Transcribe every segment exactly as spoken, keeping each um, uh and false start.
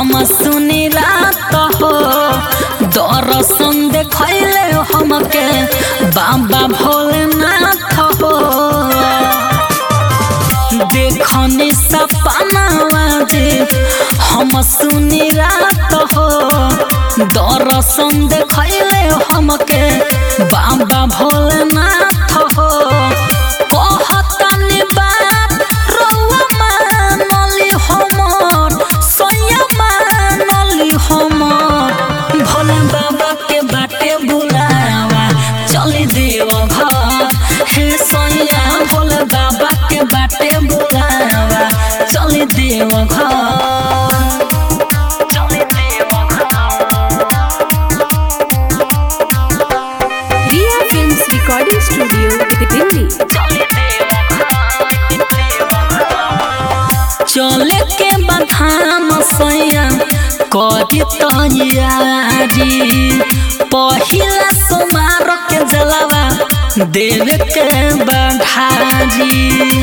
हम सुनी रात हो दर्शन देखैले हमके बाबा भोलेनाथ हो देखनी सपनावा जे हम सुनी रात हो दर्शन देखैले हमके बाबा भोलेनाथ हो कहतनी बात रउआ मानली हमर सैया मानली हमर भोले बाबा के बाटे बुलावा चली देव घर हे सैया भोले बाबा के बाटे बुलावा चली देव घर चली देव Riya films recording studio Delhi. चले के बधाम सैया करी तैयारी पहिला सोमार के जलवा देवे के बढ़ारी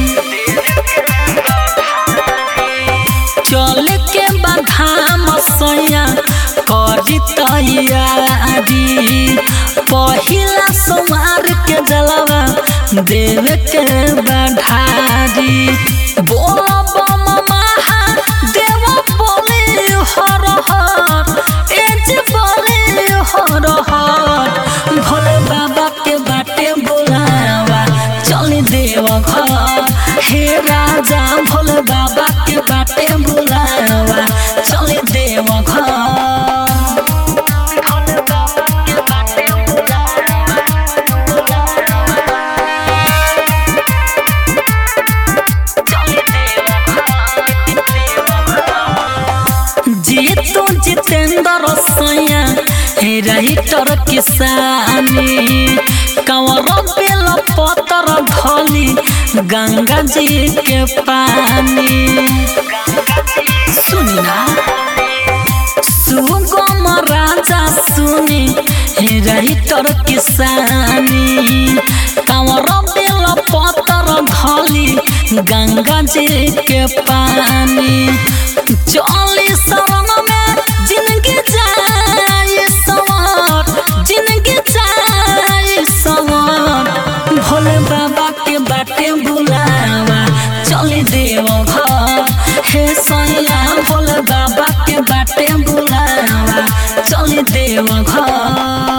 चले के बधाम सैया करी तैयारी पहिला सोमार के जलवा देवे के बढ़ारी बोल बम महादेव बोले हर हर एज बोले हर हर भोले बाबा के बाटे बुलावा चली देव घर हे राजा भोले बाबा के बाटे बुलावा चली देव घर जीतू जितेंद्र सैया राइटर किसानी कंवर बेल पतर धली गंगा जी के पानी सुनी ना सुगम राजा सुनी राइटर किसानी कंवर बेल पतर धली गंगा जी के पानी चली शरण में जिंदगी जाए सवार जिंदगी जाए सवार भोले बाबा के बाटे बुलावा चली देव घर हे सैया भोले बाबा के बाटे बुलावा चली देव घर।